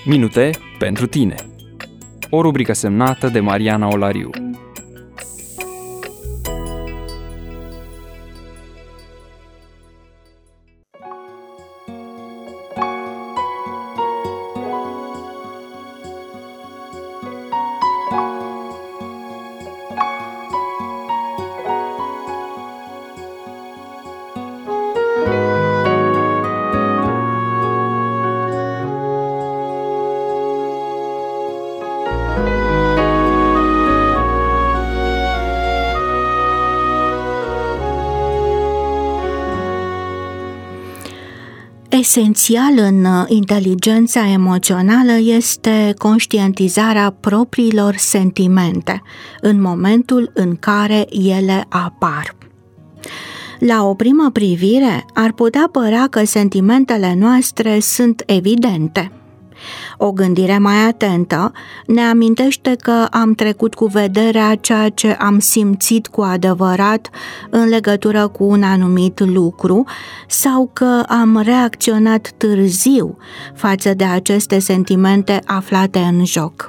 Minute pentru tine. O rubrică semnată de Mariana Olariu. Esențial în inteligența emoțională este conștientizarea propriilor sentimente în momentul în care ele apar. La o primă privire, ar putea părea că sentimentele noastre sunt evidente. O gândire mai atentă ne amintește că am trecut cu vederea ceea ce am simțit cu adevărat în legătură cu un anumit lucru sau că am reacționat târziu față de aceste sentimente aflate în joc.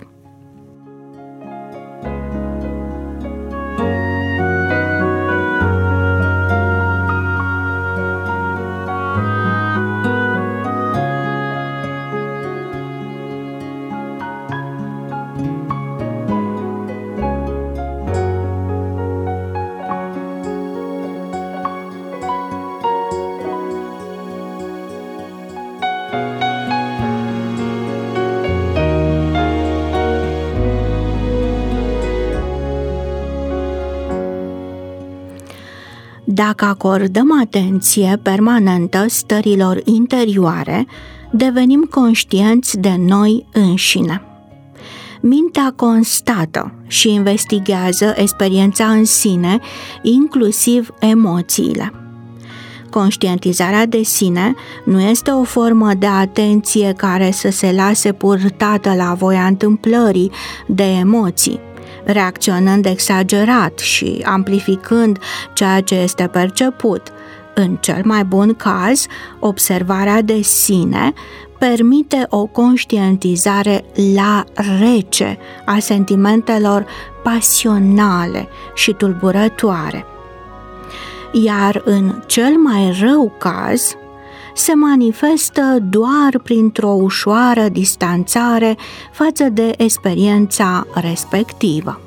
Dacă acordăm atenție permanentă stărilor interioare, devenim conștienți de noi înșine. Mintea constată și investigează experiența în sine, inclusiv emoțiile. Conștientizarea de sine nu este o formă de atenție care să se lase purtată la voia întâmplării de emoții, reacționând exagerat și amplificând ceea ce este perceput. În cel mai bun caz, observarea de sine permite o conștientizare la rece a sentimentelor pasionale și tulburătoare. Iar în cel mai rău caz, se manifestă doar printr-o ușoară distanțare față de experiența respectivă.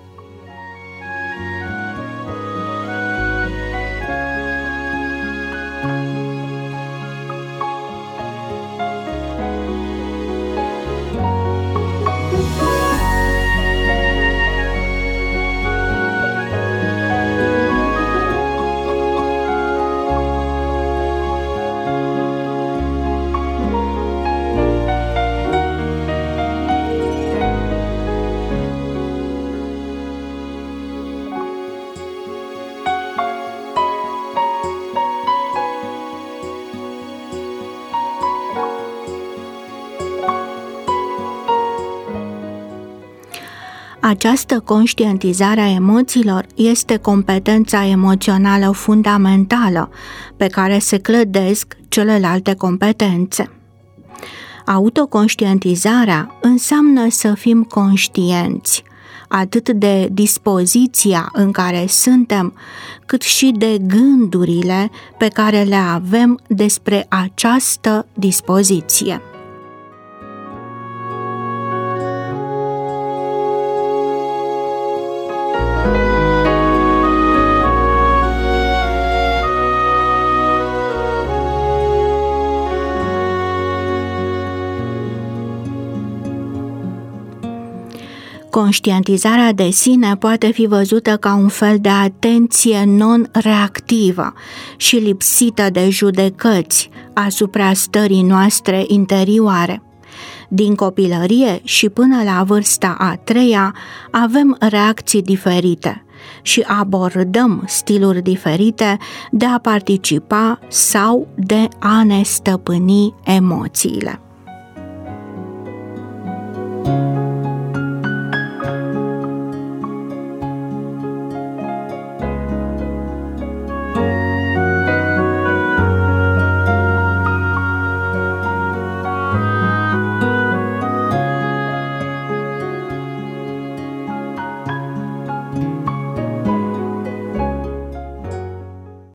Această conștientizare a emoțiilor este competența emoțională fundamentală pe care se clădesc celelalte competențe. Autoconștientizarea înseamnă să fim conștienți atât de dispoziția în care suntem, cât și de gândurile pe care le avem despre această dispoziție. Conștientizarea de sine poate fi văzută ca un fel de atenție non-reactivă și lipsită de judecăți asupra stării noastre interioare. Din copilărie și până la vârsta a treia avem reacții diferite și abordăm stiluri diferite de a participa sau de a ne stăpâni emoțiile.